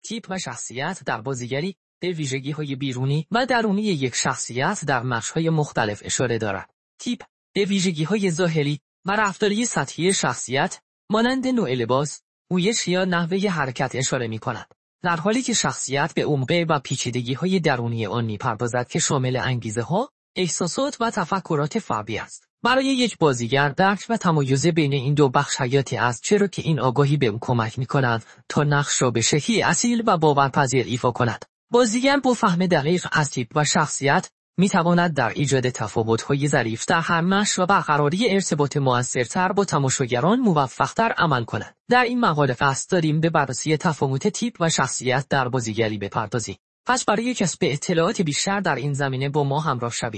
تیپ و شخصیت در بازیگری به ویژگی‌های بیرونی و درونی یک شخصیت در نقش‌های مختلف اشاره دارد. تیپ به ویژگی‌های ظاهری و رفتاری سطحی شخصیت مانند نوع لباس، رویش یا نحوه حرکت اشاره می‌کند، در حالی که شخصیت به عمق و پیچیدگی‌های درونی آن می‌پردازد که شامل انگیزه‌ها، احساسات و تفکرات فردی است. برای یک بازیگر درک و تمایز بین این دو بخش حیاتی است، چرا که این آگاهی به او کمک می‌کند تا نقش را به شکلی اصیل و باورپذیر ایفا کند. بازیگر با فهم دقیق از تیپ و شخصیت می‌تواند در ایجاد تفاوت‌های ظریف در هر نقش و برقراری ارتباط مؤثرتر با تماشاگران موفق‌تر عمل کند. در این مقاله قصد داریم به بررسی تفاوت تیپ و شخصیت در بازیگری بپردازیم. پس برای کسب اطلاعات بیشتر در این زمینه با ما همراه شوید.